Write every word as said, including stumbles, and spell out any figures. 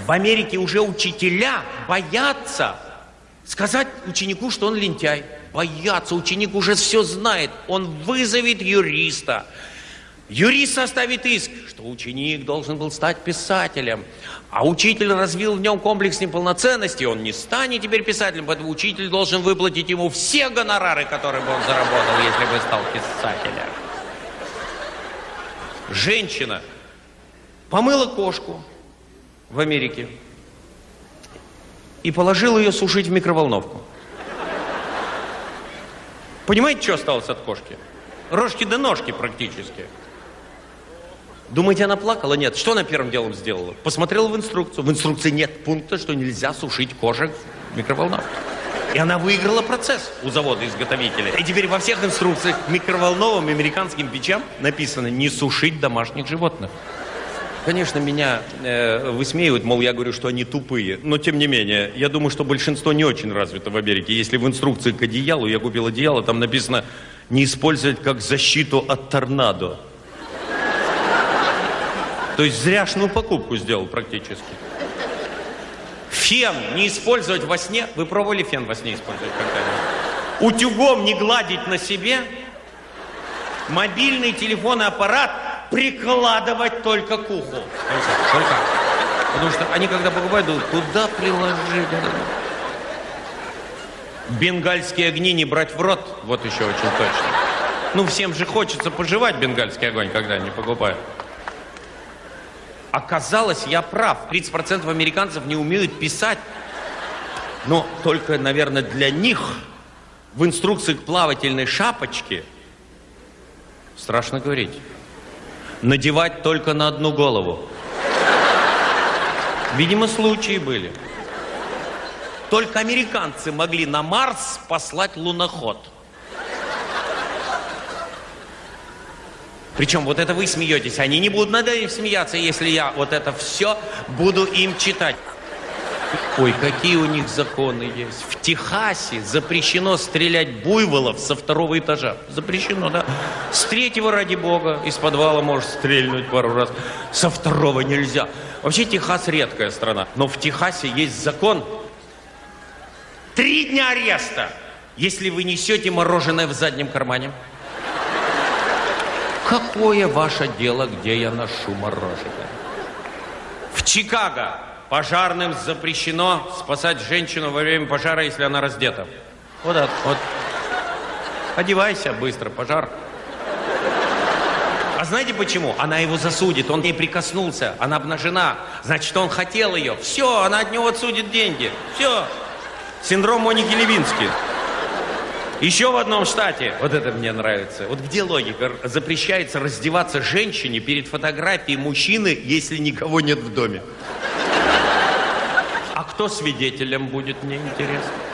В Америке уже учителя боятся сказать ученику, что он лентяй. Боятся, ученик уже все знает. Он вызовет юриста. Юрист составит иск, что ученик должен был стать писателем. А учитель развил в нем комплекс неполноценности. Он не станет теперь писателем, поэтому учитель должен выплатить ему все гонорары, которые бы он заработал, если бы стал писателем. Женщина помыла кошку в Америке и положила ее сушить в микроволновку. Понимаете, что осталось от кошки? Рожки до ножки практически. Думаете, она плакала? Нет. Что она первым делом сделала? Посмотрела в инструкцию. В инструкции нет пункта, что нельзя сушить кошек в микроволновке. И она выиграла процесс у завода-изготовителя. И теперь во всех инструкциях к микроволновым американским печам написано «не сушить домашних животных». Конечно, меня э, высмеивают, мол, я говорю, что они тупые. Но, тем не менее, я думаю, что большинство не очень развито в Америке. Если в инструкции к одеялу, я купил одеяло, там написано «не использовать как защиту от торнадо». То есть зряшную покупку сделал практически. Фен не использовать во сне. Вы пробовали фен во сне использовать когда-нибудь? Утюгом не гладить на себе. Мобильный телефонный аппарат прикладывать только к уху. Только. Потому что они, когда покупают, думают, куда приложить? Бенгальские огни не брать в рот. Вот еще очень точно. Ну, всем же хочется пожевать бенгальский огонь, когда они покупают. Оказалось, я прав. тридцать процентов американцев не умеют писать. Но только, наверное, для них в инструкции к плавательной шапочке, страшно говорить, надевать только на одну голову. Видимо, случаи были. Только американцы могли на Марс послать луноход. Причем вот это вы смеетесь, они не будут над этим смеяться, если я вот это все буду им читать. Ой, какие у них законы есть. В Техасе запрещено стрелять буйволов со второго этажа. Запрещено, да? С третьего, ради бога, из подвала можешь стрельнуть пару раз. Со второго нельзя. Вообще Техас редкая страна. Но в Техасе есть закон. Три дня ареста, если вы несете мороженое в заднем кармане. Какое ваше дело, где я ношу мороженое? В Чикаго пожарным запрещено спасать женщину во время пожара, если она раздета. Вот так, вот. Одевайся быстро, пожар. А знаете почему? Она его засудит, он к ней прикоснулся, она обнажена. Значит, он хотел ее. Все, она от него отсудит деньги. Все. Синдром Моники Левински. Еще в одном штате, вот это мне нравится, вот где логика? Запрещается раздеваться женщине перед фотографией мужчины, если никого нет в доме. А кто свидетелем будет, мне интересно?